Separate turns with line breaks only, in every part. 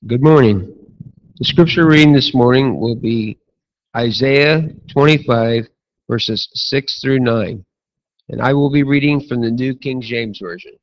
Good morning. The scripture reading this morning will be Isaiah 25, verses 6 through 9, and I will be reading from the New King James Version.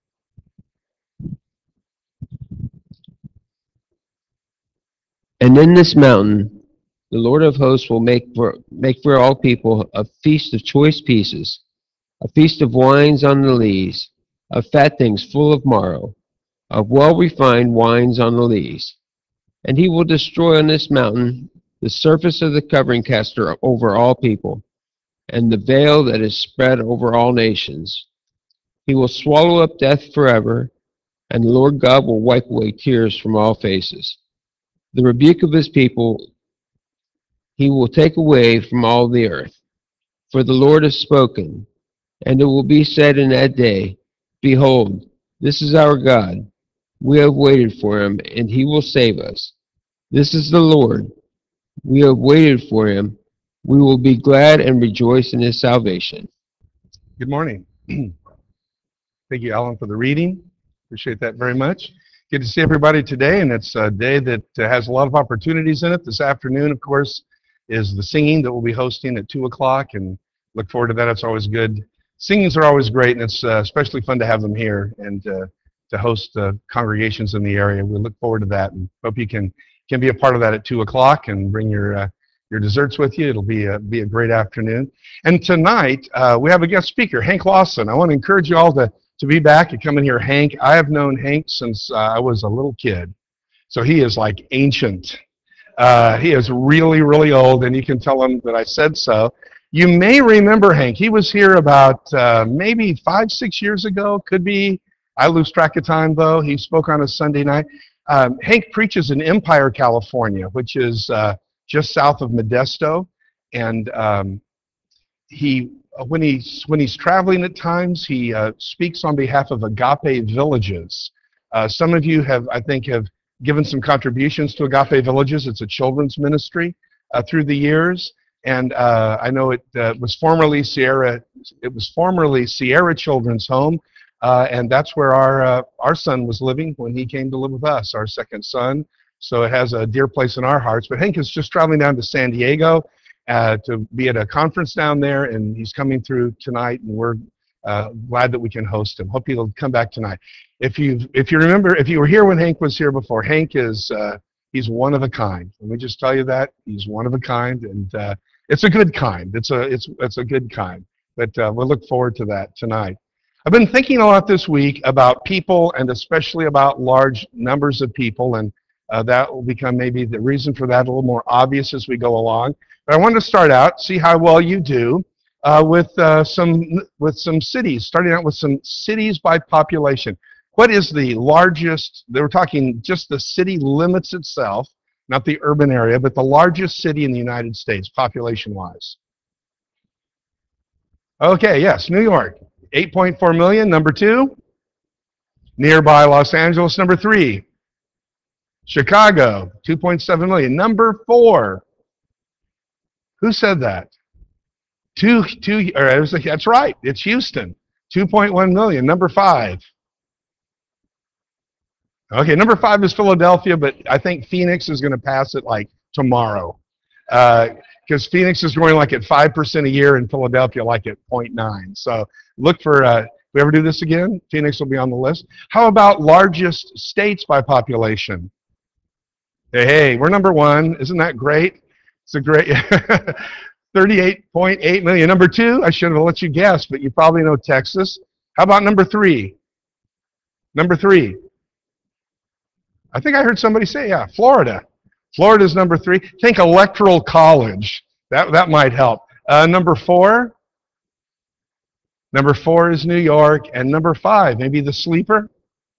And in this mountain, the Lord of hosts will make for all people a feast of choice pieces, a feast of wines on the lees, of fat things full of marrow, of well-refined wines on the lees. And he will destroy on this mountain the surface of the covering caster over all people, and the veil that is spread over all nations. He will swallow up death forever, and the Lord God will wipe away tears from all faces. The rebuke of his people he will take away from all the earth. For the Lord has spoken, and it will be said in that day, Behold, this is our God. We have waited for him, and he will save us. This is the Lord. We have waited for him. We will be glad and rejoice in his salvation.
Good morning. Thank you, Alan, for the reading. Appreciate that very much. Good to see everybody today, and it's a day that has a lot of opportunities in it. This afternoon, of course, is the singing that we'll be hosting at 2 o'clock, and look forward to that. It's always good. Singings are always great, and it's especially fun to have them here and to host congregations in the area. We look forward to that, and hope you can be a part of that at 2 o'clock and bring your desserts with you. It'll be a great afternoon. And tonight, we have a guest speaker, Hank Lawson. I want to encourage you all to be back and come in here. Hank, I have known Hank since I was a little kid. So he is like ancient. He is really, really old, and you can tell him that I said so. You may remember Hank. He was here about maybe 5, 6 years ago. Could be. I lose track of time, though. He spoke on a Sunday night. Hank preaches in Empire, California, which is just south of Modesto. And he when he's traveling at times, he speaks on behalf of Agape Villages. Some of you have given some contributions to Agape Villages. It's a children's ministry through the years, and I know it was formerly Sierra. It was formerly Sierra Children's Home, and that's where our son was living when he came to live with us, our second son. So it has a dear place in our hearts. But Hank is just traveling down to San Diego to be at a conference down there, and he's coming through tonight, and we're glad that we can host him. Hope he'll come back tonight. If you remember, if you were here when Hank was here before, Hank is he's one of a kind. Let me just tell you that he's one of a kind, and it's a good kind. It's a good kind. But we'll look forward to that tonight. I've been thinking a lot this week about people, and especially about large numbers of people, and that will become maybe the reason for that a little more obvious as we go along. But I wanted to start out, see how well you do with some cities, starting out with some cities by population. What is the largest, they were talking just the city limits itself, not the urban area, but the largest city in the United States, population-wise? Okay, yes, New York, 8.4 million. Number 2, nearby Los Angeles. Number 3, Chicago, 2.7 million. Number 4, who said that? That's right, it's Houston, 2.1 million. Number 5. Okay, number 5 is Philadelphia, but I think Phoenix is going to pass it like tomorrow. Because Phoenix is growing like at 5% a year and Philadelphia like at 0.9. So look for, if we ever do this again, Phoenix will be on the list. How about largest states by population? Hey, we're number 1. Isn't that great? It's a great 38.8 million. Number 2, I should have let you guess, but you probably know Texas. How about number 3? Number 3. I think I heard somebody say, yeah, Florida. Florida's number 3. Think Electoral College. That might help. Number 4. Number 4 is New York. And number 5, maybe the sleeper?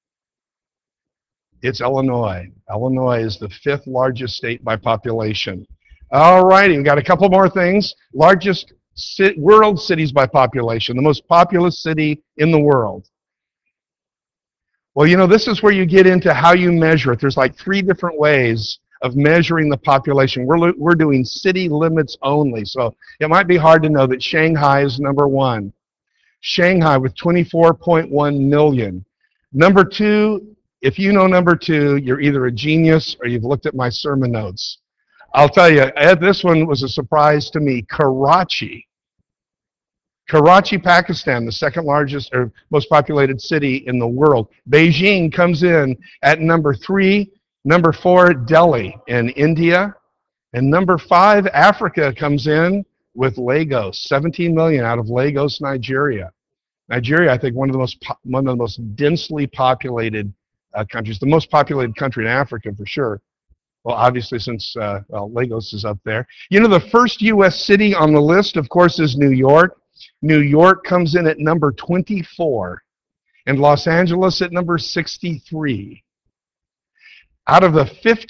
It's Illinois. Illinois is the 5th largest state by population. All righty, we've got a couple more things. Largest world cities by population, the most populous city in the world. Well, you know, this is where you get into how you measure it. There's like 3 different ways of measuring the population. We're doing city limits only, so it might be hard to know that Shanghai is number 1. Shanghai with 24.1 million. Number 2 If you know number 2, you're either a genius or you've looked at my sermon notes. I'll tell you, this one was a surprise to me. Karachi. Karachi, Pakistan, the second largest or most populated city in the world. Beijing comes in at number 3. Number 4, Delhi in India. And number 5, Africa comes in with Lagos, 17 million out of Lagos, Nigeria. Nigeria, I think, one of the most densely populated countries, the most populated country in Africa for sure. Well, obviously, since Lagos is up there. You know, the first U.S. city on the list, of course, is New York. New York comes in at number 24, and Los Angeles at number 63. Out of the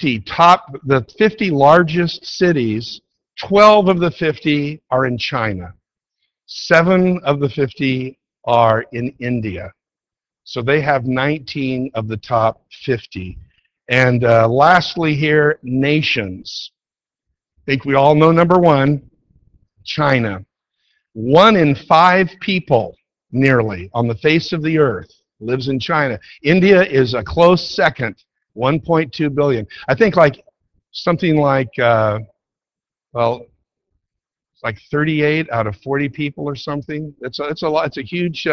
50 largest cities, 12 of the 50 are in China. 7 of the 50 are in India. So they have 19 of the top 50. And lastly here, nations. I think we all know number 1, China. 1 in 5 people, nearly, on the face of the earth lives in China. India is a close second, 1.2 billion. I think something like, well, it's like 38 out of 40 people or something. It's a lot. It's a huge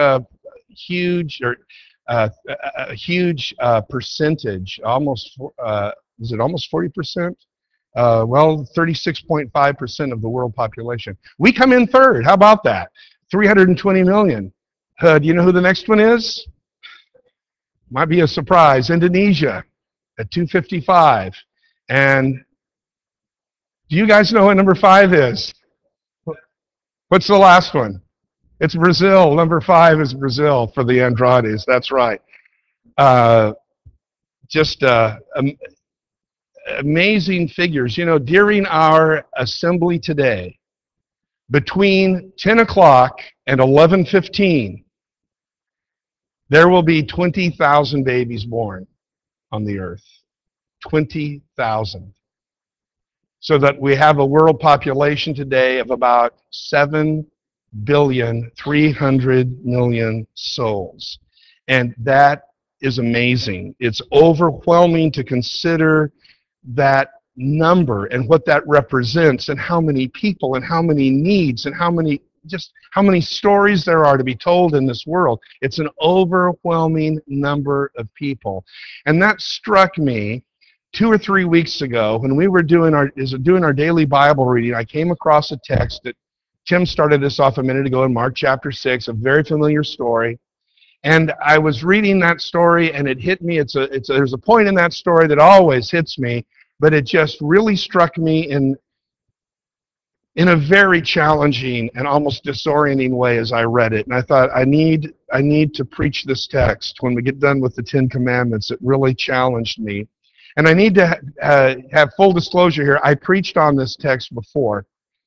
percentage. Almost, is it almost 40%? Well, 36.5% of the world population. We come in third. How about that? 320 million. Do you know who the next one is? Might be a surprise. Indonesia at 255. And do you guys know what number 5 is? What's the last one? It's Brazil. Number 5 is Brazil for the Andrades. That's right. Just amazing figures. You know, during our assembly today, between 10 o'clock and 11:15, there will be 20,000 babies born on the earth. 20,000. So that we have a world population today of about 7,300,000,000 souls. And that is amazing. It's overwhelming to consider that number and what that represents and how many people and how many needs and how many stories there are to be told in this world. It's an overwhelming number of people. And that struck me 2 or 3 weeks ago when we were doing our daily Bible reading. I came across a text that Tim started us off a minute ago in Mark chapter 6, a very familiar story. And I was reading that story and it hit me. There's a point in that story that always hits me, but it just really struck me in a very challenging and almost disorienting way as I read it. And I thought, I need to preach this text when we get done with the 10 Commandments. It really challenged me. And I need to have full disclosure here. I preached on this text before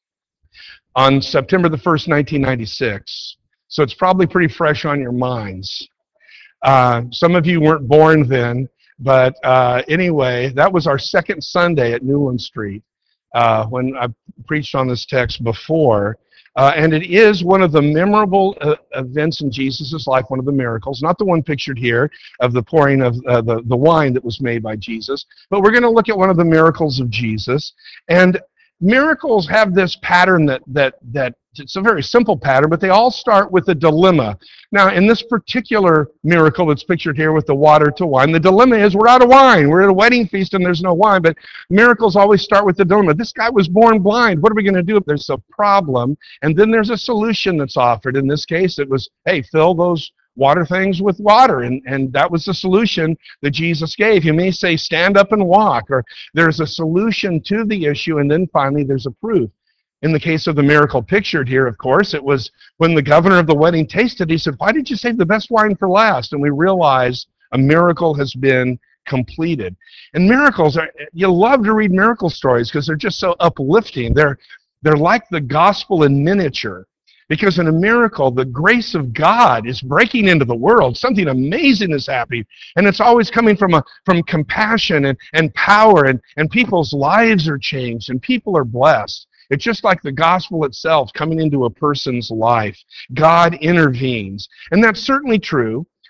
on September the 1st, 1996. So it's probably pretty fresh on your minds. Some of you weren't born then, but anyway, that was our second Sunday at Newland Street when I preached on this text before. And it is one of the memorable events in Jesus' life, one of the miracles, not the one pictured here of the pouring of the wine that was made by Jesus, but we're going to look at one of the miracles of Jesus. And miracles have this pattern that it's a very simple pattern, but they all start with a dilemma. Now, in this particular miracle that's pictured here with the water to wine, the dilemma is we're out of wine. We're at a wedding feast and there's no wine, but miracles always start with the dilemma. This guy was born blind. What are we going to do if there's a problem? And then there's a solution that's offered. In this case, it was, hey, fill those water things with water, and that was the solution that Jesus gave. You may say, stand up and walk, or there's a solution to the issue, and then finally there's a proof. In the case of the miracle pictured here, of course, it was when the governor of the wedding tasted, he said, why did you save the best wine for last? And we realize a miracle has been completed. And miracles you love to read miracle stories because they're just so uplifting. They're like the gospel in miniature. Because in a miracle, the grace of God is breaking into the world. Something amazing is happening. And it's always coming from compassion and power, and people's lives are changed, and people are blessed. It's just like the gospel itself coming into a person's life. God intervenes. And that's certainly true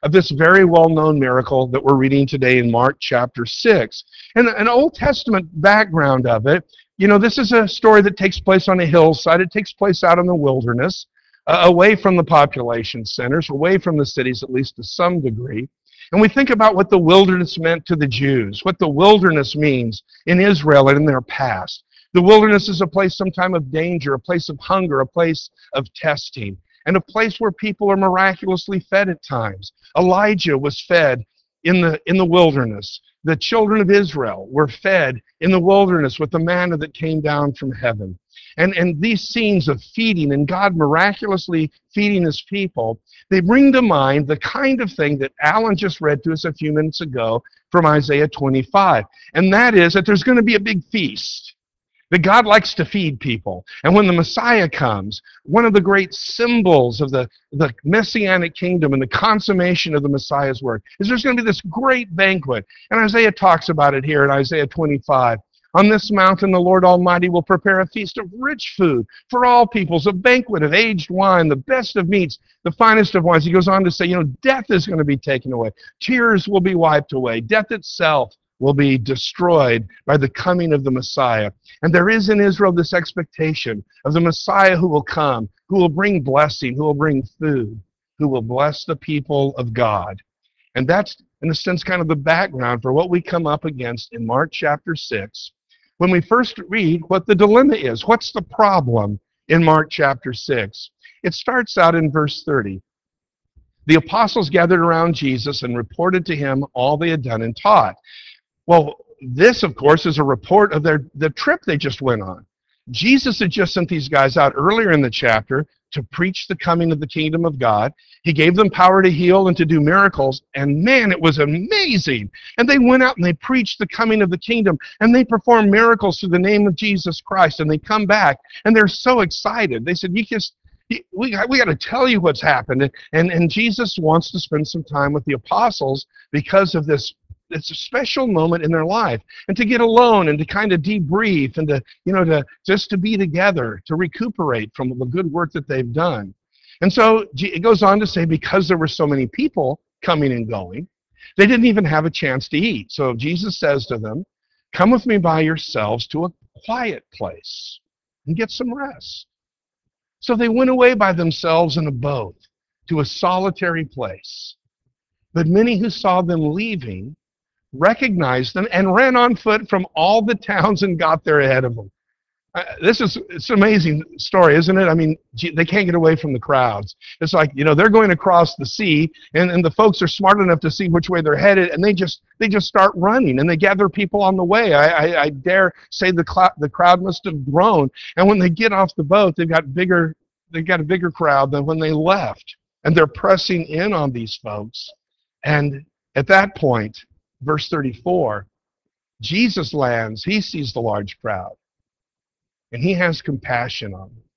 of this very well-known miracle that we're reading today in Mark chapter 6. And an Old Testament background of it, this is a story that takes place on a hillside. It takes place out in the wilderness, away from the population centers, away from the cities, at least to some degree. And we think about what the wilderness meant to the Jews, what the wilderness means in Israel and in their past. The wilderness is a place sometime of danger, a place of hunger, a place of testing, and a place where people are miraculously fed at times. Elijah was fed in the wilderness. The children of Israel were fed in the wilderness with the manna that came down from heaven. And these scenes of feeding and God miraculously feeding his people, they bring to mind the kind of thing that Alan just read to us a few minutes ago from Isaiah 25. And that is that there's going to be a big feast. That God likes to feed people. And when the Messiah comes, one of the great symbols of the Messianic kingdom and the consummation of the Messiah's work is there's going to be this great banquet. And Isaiah talks about it here in Isaiah 25. On this mountain, the Lord Almighty will prepare a feast of rich food for all peoples, a banquet of aged wine, the best of meats, the finest of wines. He goes on to say, death is going to be taken away. Tears will be wiped away. Death itself will be destroyed by the coming of the Messiah. And there is in Israel this expectation of the Messiah who will come, who will bring blessing, who will bring food, who will bless the people of God. And that's, in a sense, kind of the background for what we come up against in Mark chapter 6 when we first read what the dilemma is. What's the problem in Mark chapter 6? It starts out in verse 30. The apostles gathered around Jesus and reported to him all they had done and taught. Well, this, of course, is a report of the trip they just went on. Jesus had just sent these guys out earlier in the chapter to preach the coming of the kingdom of God. He gave them power to heal and to do miracles, and man, it was amazing. And they went out and they preached the coming of the kingdom, and they performed miracles through the name of Jesus Christ, and they come back, and they're so excited. They said, we got to tell you what's happened. And Jesus wants to spend some time with the apostles because of this. It's a special moment in their life, and to get alone and to kind of debrief and to just to be together, to recuperate from the good work that they've done. And so it goes on to say, because there were so many people coming and going, they didn't even have a chance to eat. So Jesus says to them, come with me by yourselves to a quiet place and get some rest. So they went away by themselves in a boat to a solitary place. But many who saw them leaving recognized them and ran on foot from all the towns and got there ahead of them. It's an amazing story, isn't it? I mean, they can't get away from the crowds. It's like, they're going across the sea, and the folks are smart enough to see which way they're headed, and they just start running, and they gather people on the way. I dare say the crowd must have grown, and when they get off the boat, they've got a bigger crowd than when they left, and they're pressing in on these folks. And at that point, verse 34, Jesus lands, he sees the large crowd, and he has compassion on them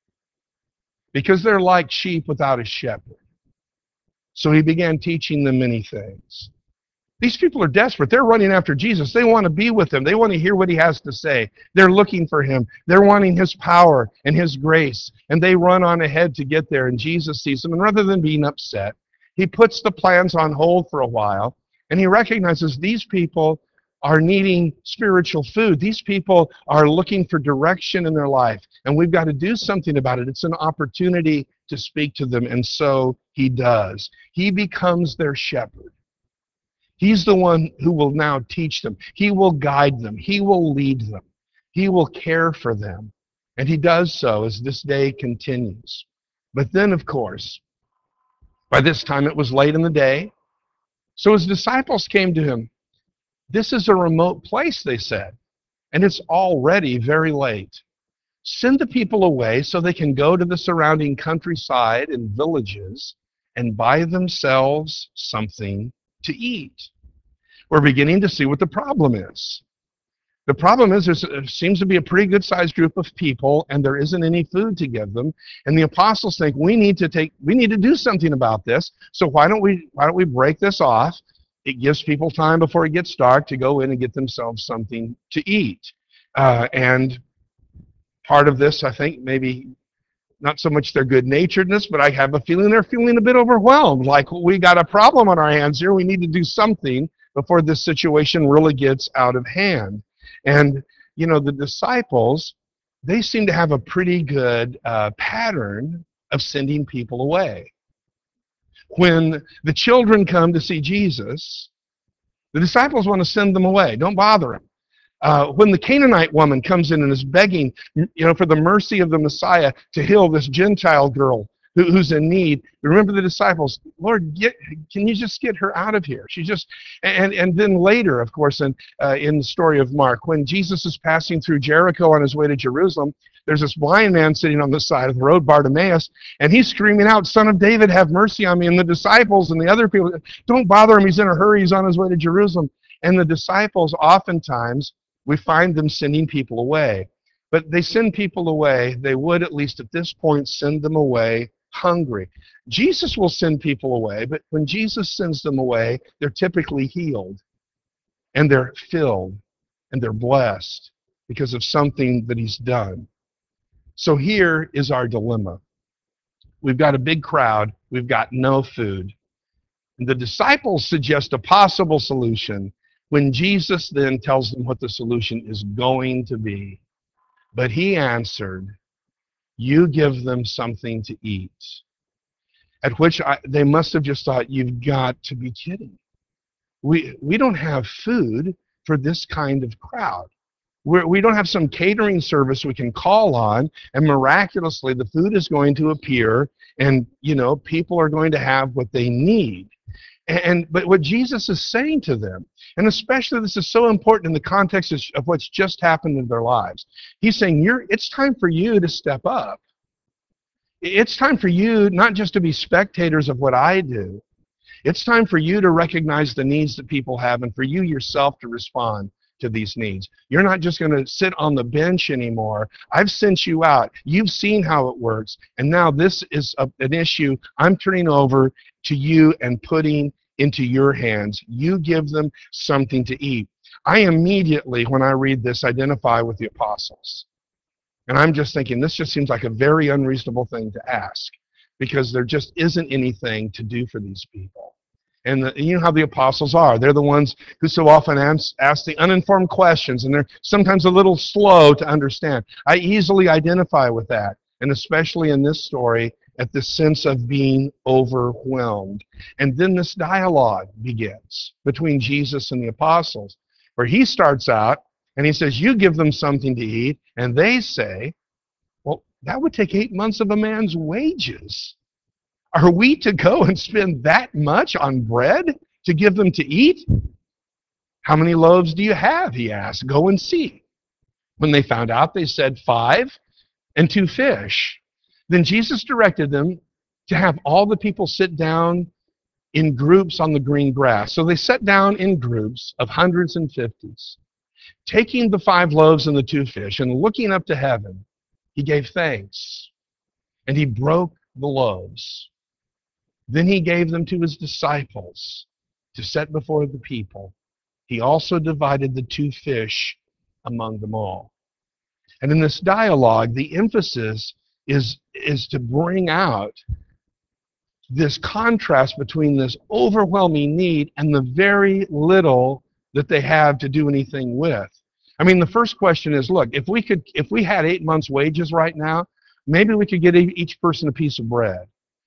because they're like sheep without a shepherd. So he began teaching them many things. These people are desperate. They're running after Jesus. They want to be with him. They want to hear what he has to say. They're looking for him. They're wanting his power and his grace, and they run on ahead to get there, and Jesus sees them, and rather than being upset, he puts the plans on hold for a while. And he recognizes these people are needing spiritual food. These people are looking for direction in their life, and we've got to do something about it. It's an opportunity to speak to them, and so he does. He becomes their shepherd. He's the one who will now teach them. He will guide them. He will lead them. He will care for them, and he does so as this day continues. But then, of course, by this time it was late in the day. So his disciples came to him. This is a remote place, they said, and it's already very late. Send the people away so they can go to the surrounding countryside and villages and buy themselves something to eat. We're beginning to see what the problem is. The problem is there seems to be a pretty good-sized group of people, and there isn't any food to give them. And the apostles think we need to do something about this. So why don't we break this off? It gives people time before it gets dark to go in and get themselves something to eat. And part of this, I think, maybe not so much their good-naturedness, but I have a feeling they're feeling a bit overwhelmed, like we got a problem on our hands here. We need to do something before this situation really gets out of hand. And, you know, the disciples, they seem to have a pretty good pattern of sending people away. When the children come to see Jesus, the disciples want to send them away. Don't bother them. When the Canaanite woman comes in and is begging, for the mercy of the Messiah to heal this Gentile girl who's in need, remember the disciples, Lord, can you just get her out of here? And then later, of course, in the story of Mark, when Jesus is passing through Jericho on his way to Jerusalem, there's this blind man sitting on the side of the road, Bartimaeus, and he's screaming out, Son of David, have mercy on me. And the disciples and the other people, don't bother him, he's in a hurry, he's on his way to Jerusalem. And the disciples oftentimes, we find them sending people away. But they send people away, they would at least at this point send them away hungry. Jesus will send people away, but when Jesus sends them away, they're typically healed, and they're filled, and they're blessed because of something that he's done. So here is our dilemma. We've got a big crowd, we've got no food. And the disciples suggest a possible solution, when Jesus then tells them what the solution is going to be. But he answered, you give them something to eat. At which they must have just thought, you've got to be kidding. We don't have food for this kind of crowd. We don't have some catering service we can call on, and miraculously the food is going to appear, and people are going to have what they need. But what Jesus is saying to them, and especially this is so important in the context of what's just happened in their lives, he's saying, it's time for you to step up. It's time for you not just to be spectators of what I do. It's time for you to recognize the needs that people have and for you yourself to respond to these needs. You're not just going to sit on the bench anymore. I've sent you out. You've seen how it works. And now this is an issue I'm turning over to you and putting into your hands. You give them something to eat. I immediately, when I read this, identify with the apostles. And I'm just thinking, this just seems like a very unreasonable thing to ask, because there just isn't anything to do for these people. And you know how the apostles are. They're the ones who so often ask the uninformed questions, and they're sometimes a little slow to understand. I easily identify with that, and especially in this story, at the sense of being overwhelmed. And then this dialogue begins between Jesus and the apostles, where he starts out, and he says, you give them something to eat, and they say, well, that would take 8 months of a man's wages. Are we to go and spend that much on bread to give them to eat? How many loaves do you have, he asked. Go and see. When they found out, they said 5 and 2 fish. Then Jesus directed them to have all the people sit down in groups on the green grass. So they sat down in groups of hundreds and fifties. Taking the 5 loaves and the 2 fish and looking up to heaven, he gave thanks, and he broke the loaves. Then he gave them to his disciples to set before the people. He also divided the 2 fish among them all. And in this dialogue, the emphasis is to bring out this contrast between this overwhelming need and the very little that they have to do anything with. I mean, the first question is, look, if we had 8 months' wages right now, maybe we could get each person a piece of bread.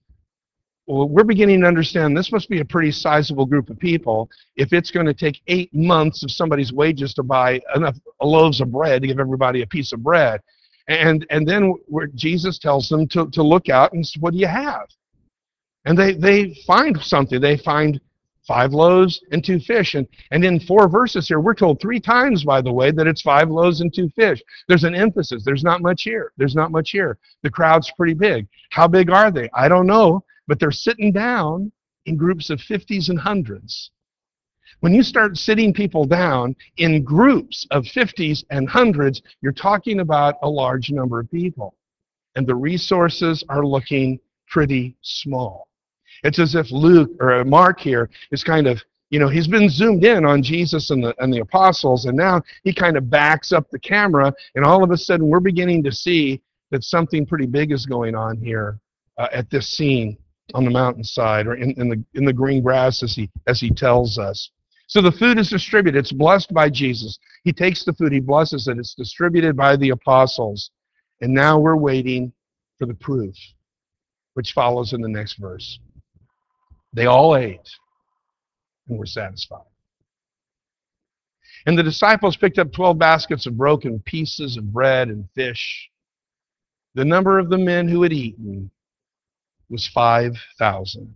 Well, we're beginning to understand this must be a pretty sizable group of people if it's going to take 8 months of somebody's wages to buy enough loaves of bread to give everybody a piece of bread. And then where Jesus tells them to look out and say, what do you have? And they find something. They find 5 loaves and 2 fish. And in 4 verses here, we're told 3 times, by the way, that it's 5 loaves and 2 fish. There's an emphasis. There's not much here. There's not much here. The crowd's pretty big. How big are they? I don't know. But they're sitting down in groups of 50s and 100s. When you start sitting people down in groups of 50s and 100s, you're talking about a large number of people. And the resources are looking pretty small. It's as if Luke or Mark here is kind of, he's been zoomed in on Jesus and the apostles, and now he kind of backs up the camera, and all of a sudden we're beginning to see that something pretty big is going on here at this scene on the mountainside or in the green grass as he tells us. So the food is distributed. It's blessed by Jesus. He takes the food, he blesses it. It's distributed by the apostles. And now we're waiting for the proof, which follows in the next verse. They all ate and were satisfied. And the disciples picked up 12 baskets of broken pieces of bread and fish. The number of the men who had eaten was 5,000.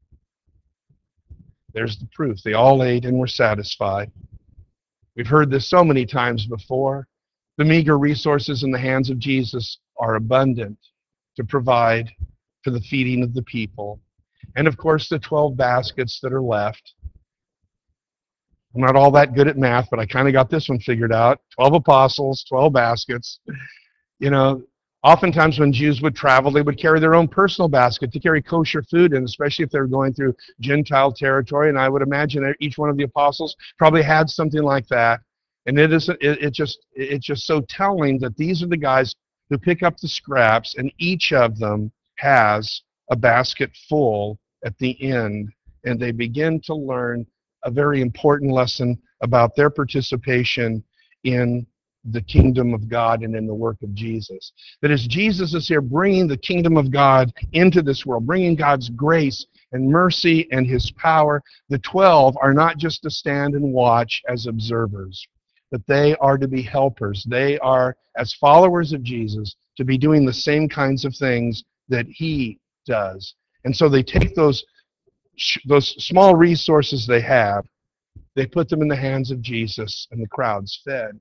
There's the proof. They all ate and were satisfied. We've heard this so many times before. The meager resources in the hands of Jesus are abundant to provide for the feeding of the people. And of course, the 12 baskets that are left. I'm not all that good at math, but I kind of got this one figured out. 12 apostles, 12 baskets. You know, oftentimes when Jews would travel, they would carry their own personal basket to carry kosher food in, especially if they were going through Gentile territory. And I would imagine that each one of the apostles probably had something like that. And it's just so telling that these are the guys who pick up the scraps, and each of them has a basket full at the end. And they begin to learn a very important lesson about their participation in the kingdom of God and in the work of Jesus. That as Jesus is here bringing the kingdom of God into this world, bringing God's grace and mercy and his power, the 12 are not just to stand and watch as observers, but they are to be helpers. They are, as followers of Jesus, to be doing the same kinds of things that he does. And so they take those small resources they have, they put them in the hands of Jesus, and the crowd's fed.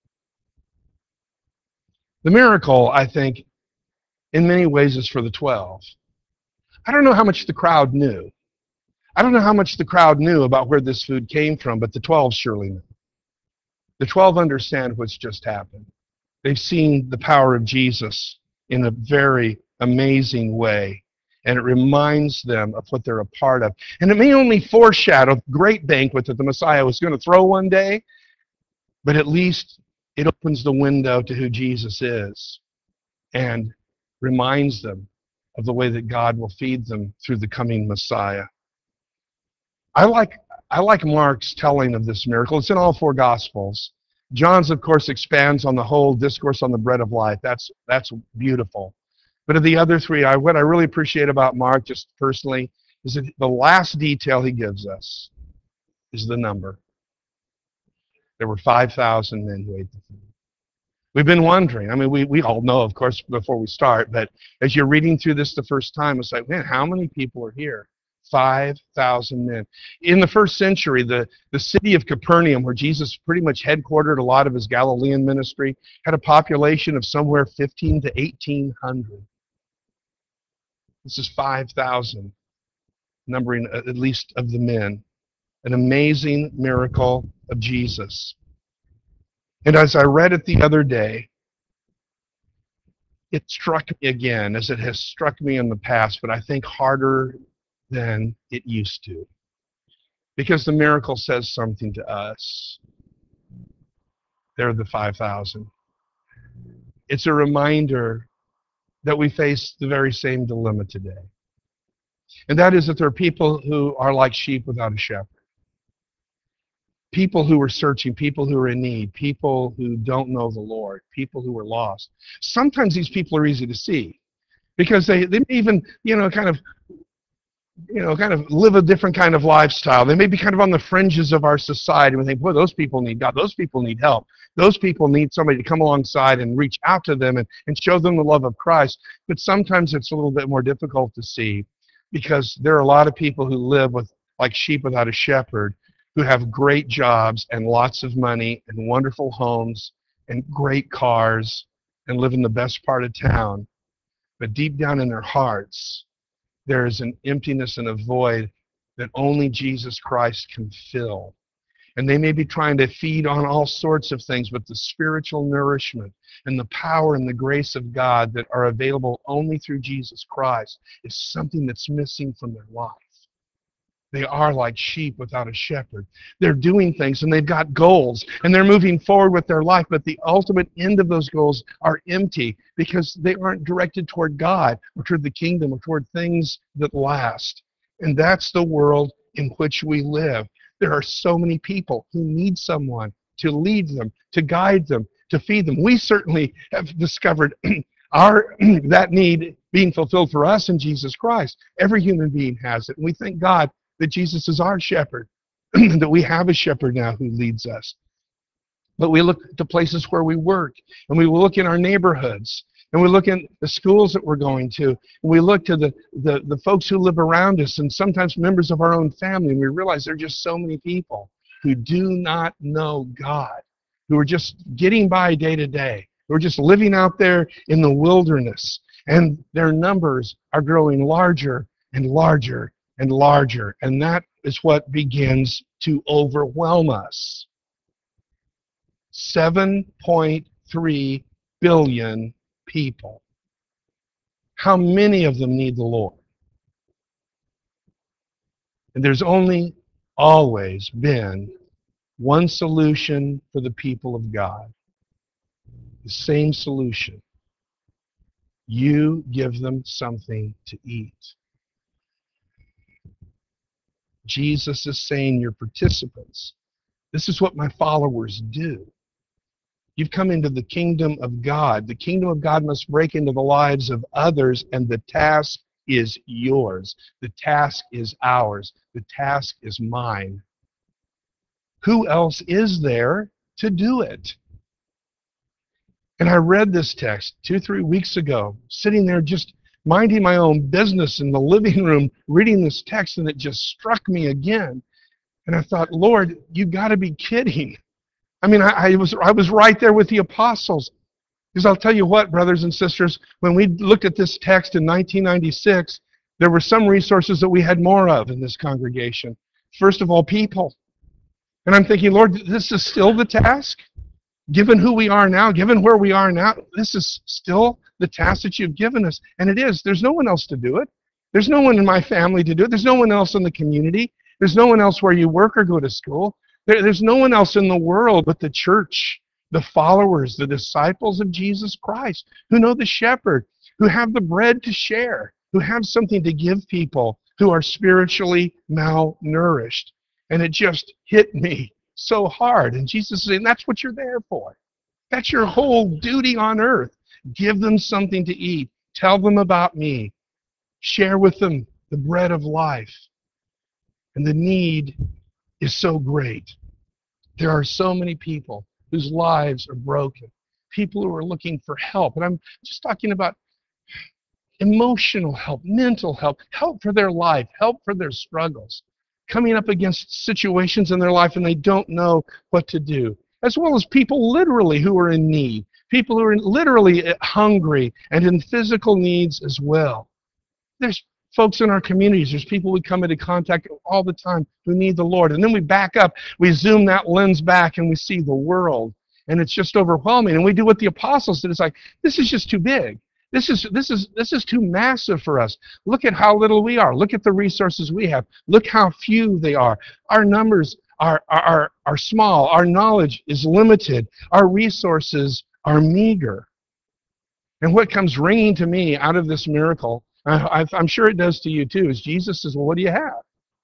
The miracle, I think, in many ways is for the 12. I don't know how much the crowd knew. I don't know how much the crowd knew about where this food came from, but the 12 surely knew. The 12 understand what's just happened. They've seen the power of Jesus in a very amazing way, and it reminds them of what they're a part of. And it may only foreshadow the great banquet that the Messiah was going to throw one day, but at least it opens the window to who Jesus is and reminds them of the way that God will feed them through the coming Messiah. I like Mark's telling of this miracle. It's in all four Gospels. John's, of course, expands on the whole discourse on the bread of life. That's beautiful. But of the other three, what I really appreciate about Mark, just personally, is that the last detail he gives us is the number. There were 5,000 men who ate the food. We've been wondering. I mean, we all know, of course, before we start, but as you're reading through this the first time, it's like, man, how many people are here? 5,000 men. In the first century, the city of Capernaum, where Jesus pretty much headquartered a lot of his Galilean ministry, had a population of somewhere 15 to 1,800. This is 5,000, numbering at least of the men. An amazing miracle of Jesus. And as I read it the other day, it struck me again, as it has struck me in the past, but I think harder than it used to. Because the miracle says something to us. They're the 5,000. It's a reminder that we face the very same dilemma today. And that is that there are people who are like sheep without a shepherd. People who are searching, people who are in need, people who don't know the Lord, people who are lost. Sometimes these people are easy to see because they may even, kind of live a different kind of lifestyle. They may be kind of on the fringes of our society. We think, boy, those people need God. Those people need help. Those people need somebody to come alongside and reach out to them and show them the love of Christ. But sometimes it's a little bit more difficult to see because there are a lot of people who live like sheep without a shepherd, who have great jobs and lots of money and wonderful homes and great cars and live in the best part of town. But deep down in their hearts, there is an emptiness and a void that only Jesus Christ can fill. And they may be trying to feed on all sorts of things, but the spiritual nourishment and the power and the grace of God that are available only through Jesus Christ is something that's missing from their life. They are like sheep without a shepherd. They're doing things and they've got goals and they're moving forward with their life, but the ultimate end of those goals are empty because they aren't directed toward God or toward the kingdom or toward things that last. And that's the world in which we live. There are so many people who need someone to lead them, to guide them, to feed them. We certainly have discovered that need being fulfilled for us in Jesus Christ. Every human being has it. And we thank God that Jesus is our shepherd, that we have a shepherd now who leads us. But we look at the places where we work, and we look in our neighborhoods, and we look in the schools that we're going to, and we look to the folks who live around us, and sometimes members of our own family, and we realize there are just so many people who do not know God, who are just getting by day to day, who are just living out there in the wilderness, and their numbers are growing larger and larger and larger, and that is what begins to overwhelm us. 7.3 billion people. How many of them need the Lord? And there's only always been one solution for the people of God. The same solution. You give them something to eat. Jesus is saying, you're participants. This is what my followers do. You've come into the kingdom of God. The kingdom of God must break into the lives of others, and the task is yours. The task is ours. The task is mine. Who else is there to do it? And I read this text 2-3 weeks ago, sitting there just minding my own business in the living room, reading this text, and it just struck me again. And I thought, Lord, you got to be kidding. I mean, I was right there with the apostles. Because I'll tell you what, brothers and sisters, when we looked at this text in 1996, there were some resources that we had more of in this congregation. First of all, people. And I'm thinking, Lord, this is still the task? Given who we are now, given where we are now, this is still the task that you've given us. And it is. There's no one else to do it. There's no one in my family to do it. There's no one else in the community. There's no one else where you work or go to school. There's no one else in the world but the church, the followers, the disciples of Jesus Christ, who know the shepherd, who have the bread to share, who have something to give people who are spiritually malnourished. And it just hit me so hard. And Jesus is saying, that's what you're there for. That's your whole duty on earth. Give them something to eat. Tell them about me. Share with them the bread of life. And the need is so great. There are so many people whose lives are broken. People who are looking for help. And I'm just talking about emotional help, mental help, help for their life, help for their struggles. Coming up against situations in their life and they don't know what to do. As well as people literally who are in need. People who are literally hungry and in physical needs as well. There's folks in our communities, there's people we come into contact with all the time who need the Lord. And then we back up, we zoom that lens back and we see the world. And it's just overwhelming. And we do what the apostles did. It's like, this is just too big. This is too massive for us. Look at how little we are. Look at the resources we have. Look how few they are. Our numbers are small. Our knowledge is limited. Our resources are meager. And what comes ringing to me out of this miracle, I'm sure it does to you too, is Jesus says, well, what do you have?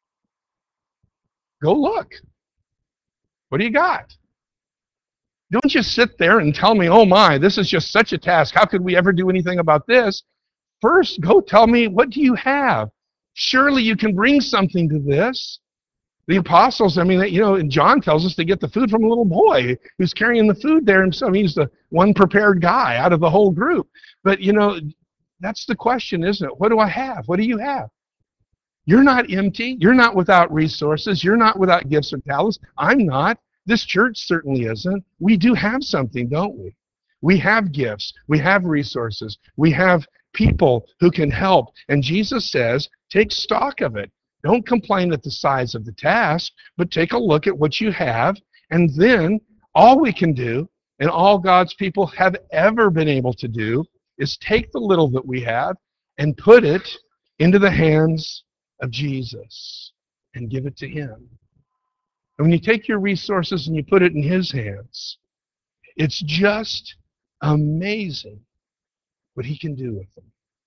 Go look. What do you got? Don't just sit there and tell me, oh my, this is just such a task. How could we ever do anything about this? First, go tell me, what do you have? Surely you can bring something to this. The apostles, I mean, and John tells us to get the food from a little boy who's carrying the food there himself. He's the one prepared guy out of the whole group. But, that's the question, isn't it? What do I have? What do you have? You're not empty. You're not without resources. You're not without gifts or talents. I'm not. This church certainly isn't. We do have something, don't we? We have gifts. We have resources. We have people who can help. And Jesus says, take stock of it. Don't complain at the size of the task, but take a look at what you have. And then all we can do, and all God's people have ever been able to do, is take the little that we have and put it into the hands of Jesus. and give it to Him. And when you take your resources and you put it in His hands, it's just amazing what He can do with them.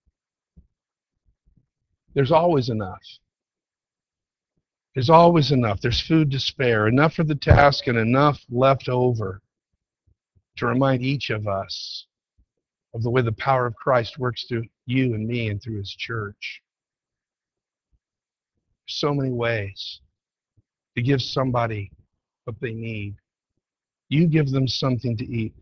There's always enough. There's always enough. There's food to spare, enough for the task and enough left over to remind each of us of the way the power of Christ works through you and me and through His church. So many ways to give somebody what they need. You give them something to eat.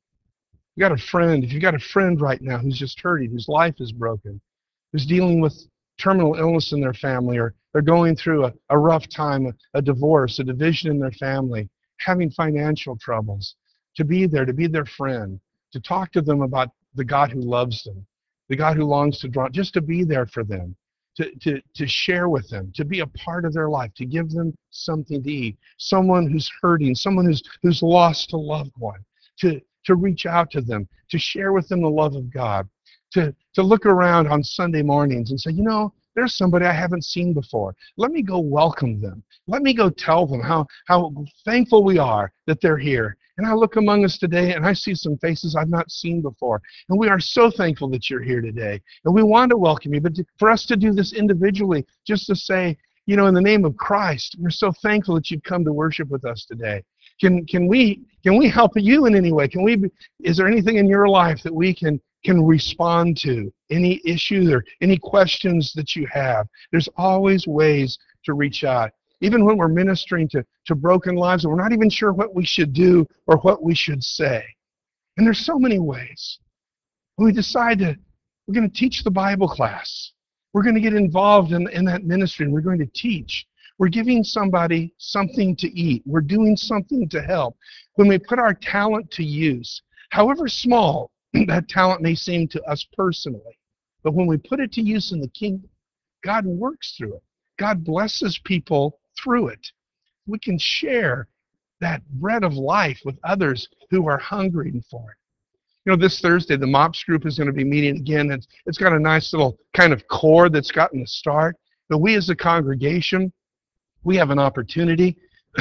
You got a friend, if you've got a friend right now who's just hurting, whose life is broken, who's dealing with terminal illness in their family, or they're going through a rough time, a divorce, a division in their family, having financial troubles, to be there, to be their friend, to talk to them about the God who loves them, the God who longs to draw, just to be there for them, to share with them, to be a part of their life, to give them something to eat, someone who's hurting, someone who's lost a loved one, to reach out to them, to share with them the love of God, to look around on Sunday mornings and say, you know, there's somebody I haven't seen before. Let me go welcome them. Let me go tell them how thankful we are that they're here. And I look among us today and I see some faces I've not seen before. And we are so thankful that you're here today. And we want to welcome you. But for us to do this individually, just to say, you know, in the name of Christ, we're so thankful that you've come to worship with us today. Can we help you in any way? Is there anything in your life that we can respond to? Any issues or any questions that you have? There's always ways to reach out. Even when we're ministering to broken lives and we're not even sure what we should do or what we should say. And there's so many ways. When we decide we're going to teach the Bible class. We're going to get involved in that ministry and we're going to teach. We're giving somebody something to eat. We're doing something to help. When we put our talent to use, however small that talent may seem to us personally, but when we put it to use in the kingdom, God works through it. God blesses people through it. We can share that bread of life with others who are hungering for it. You know, this Thursday, the MOPS group is going to be meeting again. It's got a nice little kind of core that's gotten a start. But we as a congregation, we have an opportunity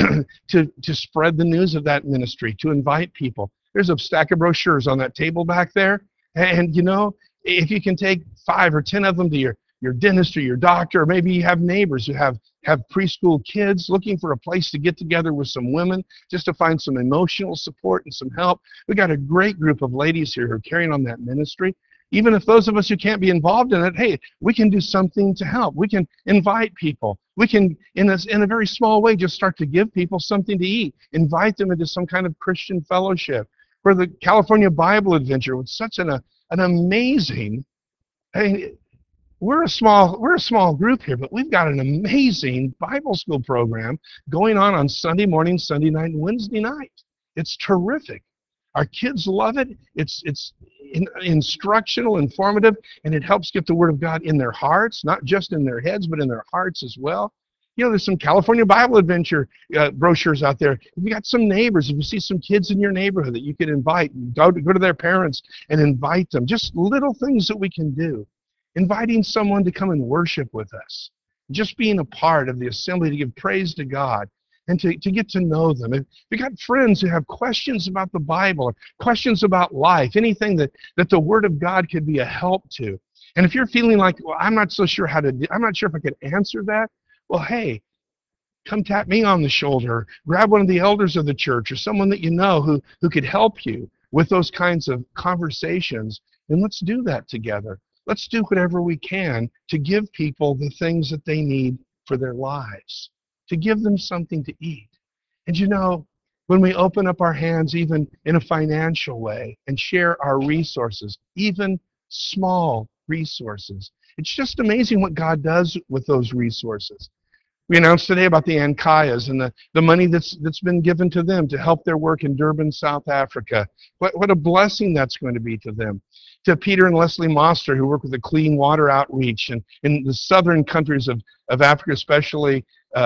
to spread the news of that ministry, to invite people. There's a stack of brochures on that table back there. And, you know, if you can take 5 or 10 of them to your dentist or your doctor, or maybe you have neighbors who have preschool kids looking for a place to get together with some women just to find some emotional support and some help. We got a great group of ladies here who are carrying on that ministry. Even if those of us who can't be involved in it, hey, we can do something to help. We can invite people. We can, in a very small way, just start to give people something to eat. Invite them into some kind of Christian fellowship. For the California Bible Adventure, with such an amazing, I mean, we're a small group here, but we've got an amazing Bible school program going on Sunday morning, Sunday night, and Wednesday night. It's terrific. Our kids love it. It's instructional, informative, and it helps get the Word of God in their hearts, not just in their heads, but in their hearts as well. You know, there's some California Bible Adventure brochures out there. If you got some neighbors, if you see some kids in your neighborhood that you could invite, go to their parents and invite them. Just little things that we can do. Inviting someone to come and worship with us. Just being a part of the assembly to give praise to God and to get to know them. If you got friends who have questions about the Bible, or questions about life, anything that the Word of God could be a help to. And if you're feeling like, well, I'm not so sure I'm not sure if I could answer that, well, hey, come tap me on the shoulder, grab one of the elders of the church or someone that you know who could help you with those kinds of conversations, and let's do that together. Let's do whatever we can to give people the things that they need for their lives, to give them something to eat. And you know, when we open up our hands even in a financial way and share our resources, even small resources, it's just amazing what God does with those resources. We announced today about the Ankayas and the money that's been given to them to help their work in Durban, South Africa. What a blessing that's going to be to them. To Peter and Leslie Moster, who work with the Clean Water Outreach and in the southern countries of Africa, especially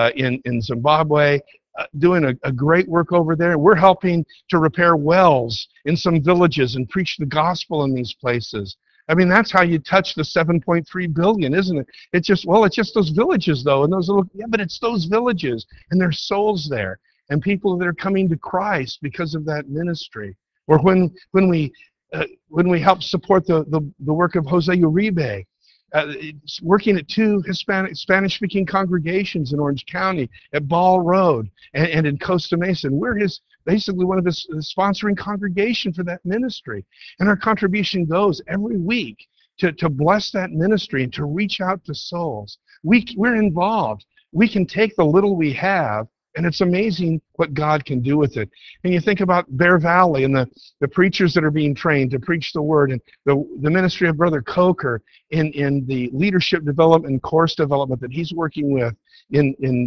in Zimbabwe, doing a great work over there. We're helping to repair wells in some villages and preach the gospel in these places. I mean, that's how you touch the 7.3 billion, isn't it? It's just, well, it's just those villages, though, and those little, yeah, but it's those villages, and there's souls there, and people that are coming to Christ because of that ministry. Or when we help support the work of Jose Uribe, it's working at two Spanish-speaking congregations in Orange County, at Ball Road and in Costa Mesa. And we're basically one of his sponsoring congregation for that ministry. And our contribution goes every week to bless that ministry and to reach out to souls. We're involved. We can take the little we have, and it's amazing what God can do with it. And you think about Bear Valley and the preachers that are being trained to preach the word, and the ministry of Brother Coker in the leadership development and course development that he's working with in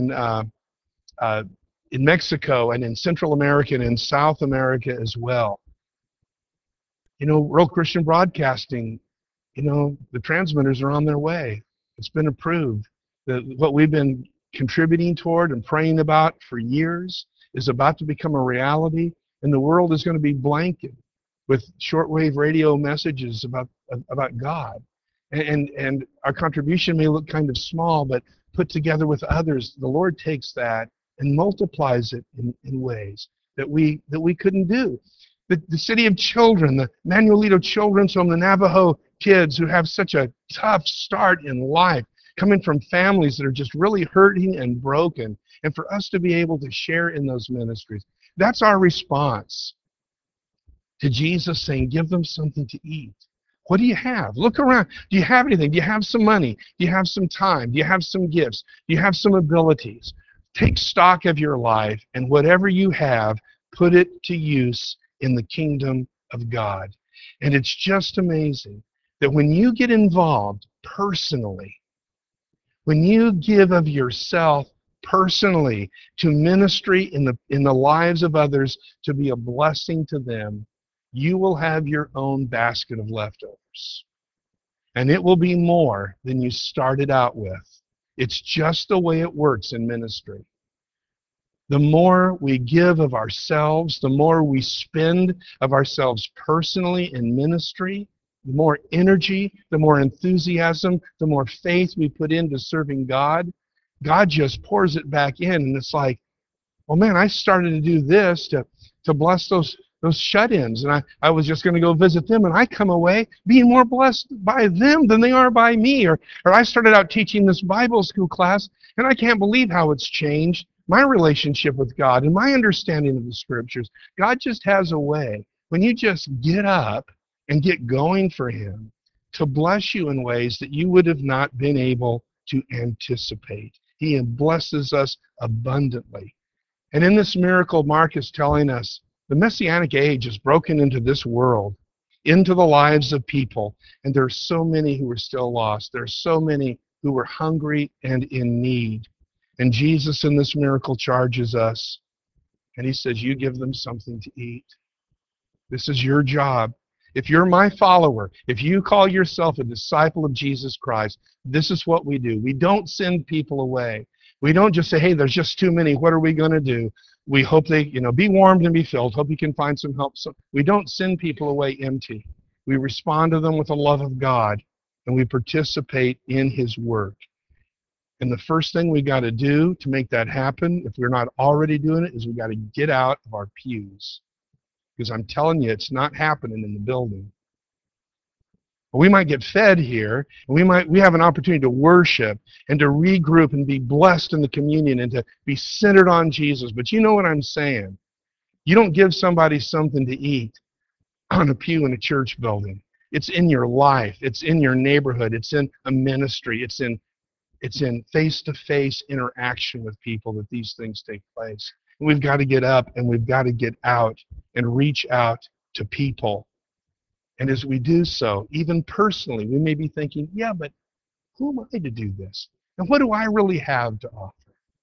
Mexico and in Central America and in South America as well. You know, World Christian Broadcasting, you know, the transmitters are on their way. It's been approved. What we've been contributing toward and praying about for years is about to become a reality, and the world is going to be blanketed with shortwave radio messages about God. And our contribution may look kind of small, but put together with others, the Lord takes that and multiplies it in ways that we couldn't do. The City of Children, the Manuelito Children's Home, the Navajo kids who have such a tough start in life, coming from families that are just really hurting and broken, and for us to be able to share in those ministries. That's our response to Jesus saying, give them something to eat. What do you have? Look around. Do you have anything? Do you have some money? Do you have some time? Do you have some gifts? Do you have some abilities? Take stock of your life, and whatever you have, put it to use in the kingdom of God. And it's just amazing that when you get involved personally, when you give of yourself personally to ministry in the lives of others to be a blessing to them, you will have your own basket of leftovers. And it will be more than you started out with. It's just the way it works in ministry. The more we give of ourselves, the more we spend of ourselves personally in ministry, the more energy, the more enthusiasm, the more faith we put into serving God, God just pours it back in. And it's like, well, man, I started to do this to bless those shut-ins. And I was just going to go visit them, and I come away being more blessed by them than they are by me. Or I started out teaching this Bible school class, and I can't believe how it's changed my relationship with God and my understanding of the Scriptures. God just has a way, when you just get up and get going for Him, to bless you in ways that you would have not been able to anticipate. He blesses us abundantly. And in this miracle, Mark is telling us the Messianic age is broken into this world, into the lives of people, and there are so many who are still lost. There are so many who are hungry and in need. And Jesus in this miracle charges us, and He says, you give them something to eat. This is your job. If you're my follower, if you call yourself a disciple of Jesus Christ, this is what we do. We don't send people away. We don't just say, hey, there's just too many. What are we going to do? We hope they, be warmed and be filled. Hope you can find some help. So we don't send people away empty. We respond to them with the love of God, and we participate in His work. And the first thing we got to do to make that happen, if we're not already doing it, is we got to get out of our pews. Because I'm telling you, it's not happening in the building. We might get fed here, and we have an opportunity to worship and to regroup and be blessed in the communion and to be centered on Jesus. But you know what I'm saying? You don't give somebody something to eat on a pew in a church building. It's in your life. It's in your neighborhood. It's in a ministry. It's in face-to-face interaction with people that these things take place. And we've got to get up and we've got to get out and reach out to people. And as we do so, even personally, we may be thinking, yeah, but who am I to do this? And what do I really have to offer?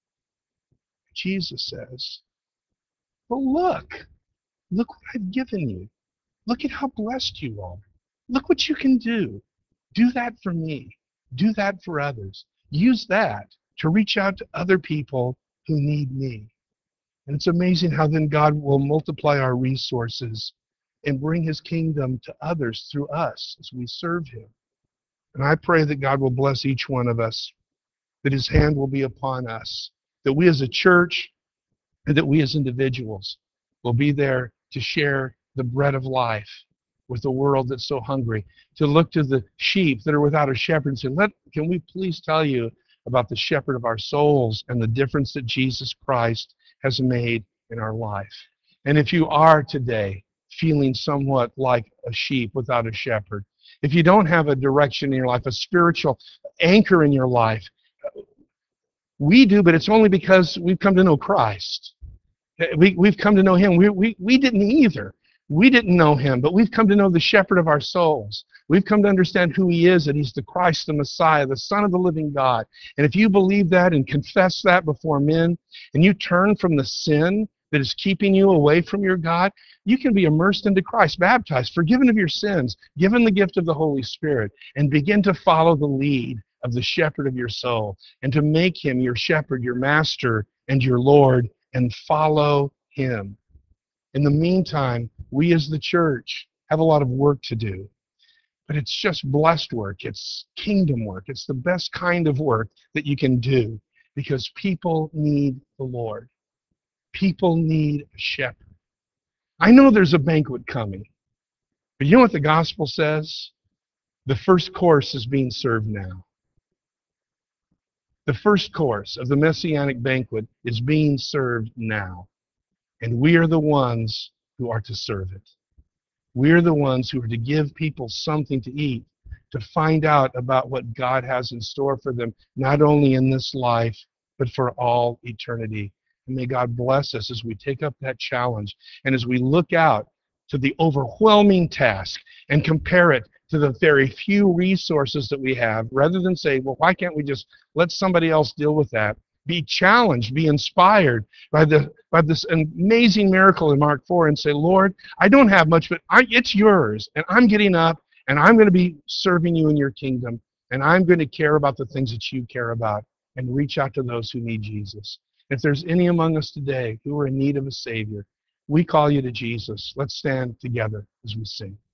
Jesus says, well, look what I've given you. Look at how blessed you are. Look what you can do. Do that for me. Do that for others. Use that to reach out to other people who need me. And it's amazing how then God will multiply our resources and bring his kingdom to others through us as we serve him. And I pray that God will bless each one of us, that his hand will be upon us, that we as a church and that we as individuals will be there to share the bread of life with a world that's so hungry, to look to the sheep that are without a shepherd and say, can we please tell you about the shepherd of our souls and the difference that Jesus Christ has made in our life. And if you are today feeling somewhat like a sheep without a shepherd, if you don't have a direction in your life, a spiritual anchor in your life, we do, but it's only because we've come to know Christ. We've come to know him. We didn't either. We didn't know him, but we've come to know the shepherd of our souls. We've come to understand who he is, that he's the Christ, the Messiah, the Son of the living God. And if you believe that and confess that before men, and you turn from the sin that is keeping you away from your God, you can be immersed into Christ, baptized, forgiven of your sins, given the gift of the Holy Spirit, and begin to follow the lead of the shepherd of your soul, and to make him your shepherd, your master, and your Lord, and follow him. In the meantime, we as the church have a lot of work to do. But it's just blessed work. It's kingdom work. It's the best kind of work that you can do because people need the Lord. People need a shepherd. I know there's a banquet coming, but you know what the gospel says? The first course is being served now. The first course of the Messianic banquet is being served now. And we are the ones who are to serve it. We're the ones who are to give people something to eat, to find out about what God has in store for them, not only in this life, but for all eternity. And may God bless us as we take up that challenge and as we look out to the overwhelming task and compare it to the very few resources that we have, rather than say, well, why can't we just let somebody else deal with that? Be challenged, be inspired by this amazing miracle in Mark 4 and say, Lord, I don't have much, but it's yours, and I'm getting up, and I'm going to be serving you in your kingdom, and I'm going to care about the things that you care about and reach out to those who need Jesus. If there's any among us today who are in need of a Savior, we call you to Jesus. Let's stand together as we sing.